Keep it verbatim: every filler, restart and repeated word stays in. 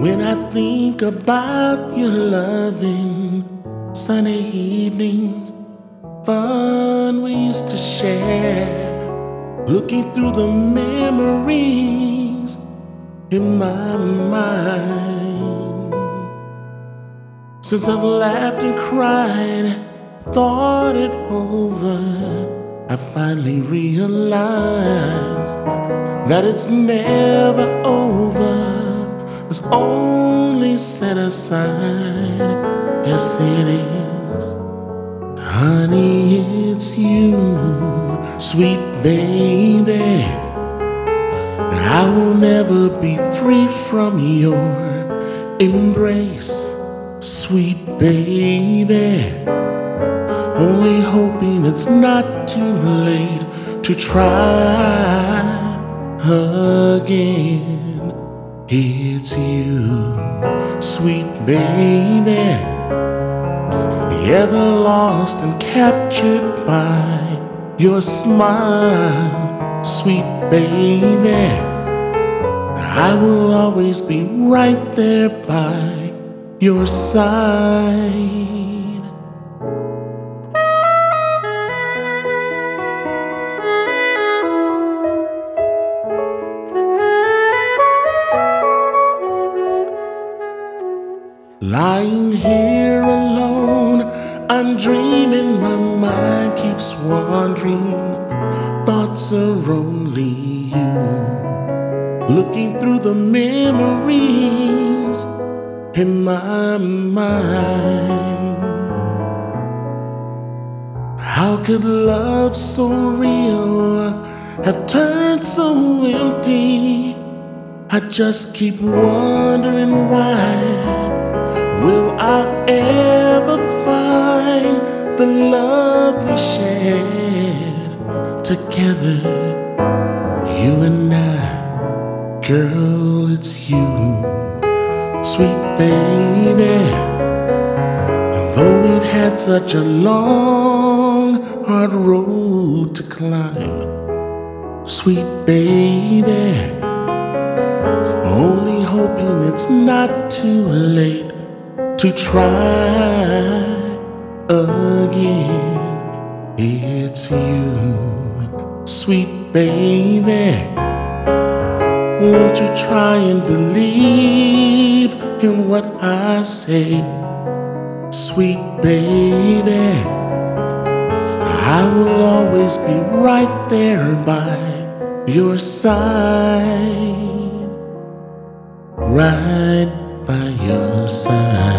When I think about your loving sunny evenings, fun we used to share, looking through the memories in my mind. Since I've laughed and cried, thought it over, I finally realized that it's never over. It's only set aside. Yes, it is. Honey, it's you, sweet baby. I will never be free from your embrace, sweet baby. Only hoping it's not too late to try again. It's you, sweet baby, ever lost and captured by your smile, sweet baby. I will always be right there by your side. Lying here alone, I'm dreaming, my mind keeps wandering. Thoughts are only you, looking through the memories in my mind. How could love so real have turned so empty? I just keep wondering why. Will I ever find the love we shared together? You and I, girl, it's you, sweet baby. Though we've had such a long, hard road to climb, sweet baby, only hoping it's not too late to try again. It's you, sweet baby. Won't you try and believe in what I say, sweet baby? I will always be right there by your side, right by your side.